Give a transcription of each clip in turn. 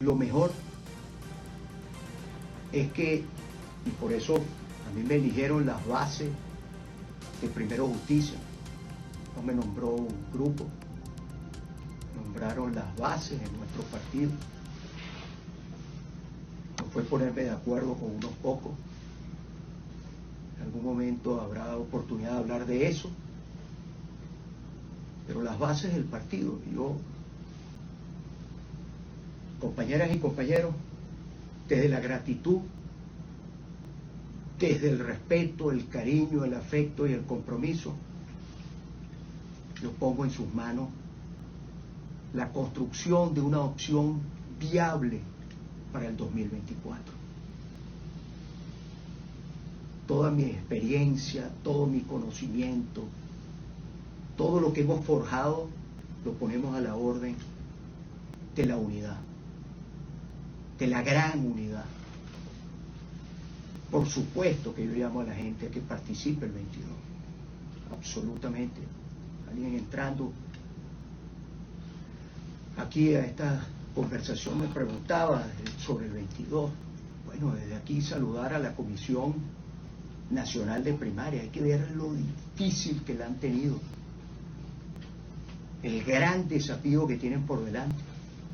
Lo mejor es que, y por eso a mí me eligieron las bases de Primero Justicia, no me nombró un grupo, nombraron las bases en nuestro partido. No fue ponerme de acuerdo con unos pocos. En algún momento habrá oportunidad de hablar de eso, pero las bases del partido. Yo, compañeras y compañeros, desde la gratitud, desde el respeto, el cariño, el afecto y el compromiso, yo pongo en sus manos la construcción de una opción viable para el 2024. Toda mi experiencia, todo mi conocimiento, todo lo que hemos forjado, lo ponemos a la orden de la unidad, de la gran unidad. Por supuesto que yo llamo a la gente a que participe el 22, absolutamente. Alguien entrando aquí a esta conversación me preguntaba sobre el 22. Bueno, desde aquí saludar a la Comisión Nacional de Primaria. Hay que ver lo difícil que la han tenido, el gran desafío que tienen por delante.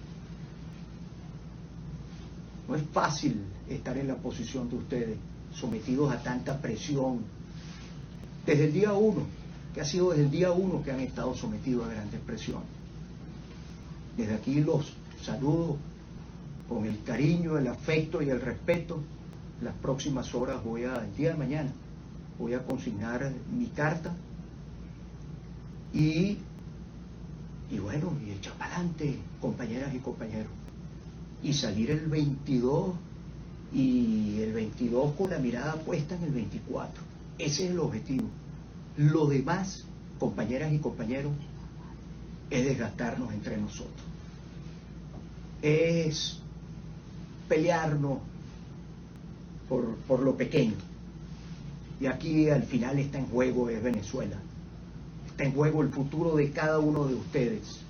No es fácil estar en la posición de ustedes, sometidos a tanta presión. Desde el día 1, que ha sido desde el día 1 que han estado sometidos a grandes presiones. Desde aquí los saludo con el cariño, el afecto y el respeto. Las próximas horas el día de mañana, voy a consignar mi carta y bueno, y echar para adelante, compañeras y compañeros. Y salir el 22 y el 22 con la mirada puesta en el 24. Ese es el objetivo. Lo demás, compañeras y compañeros, es desgastarnos entre nosotros. Es pelearnos por lo pequeño. Y aquí al final está en juego es Venezuela. Está en juego el futuro de cada uno de ustedes.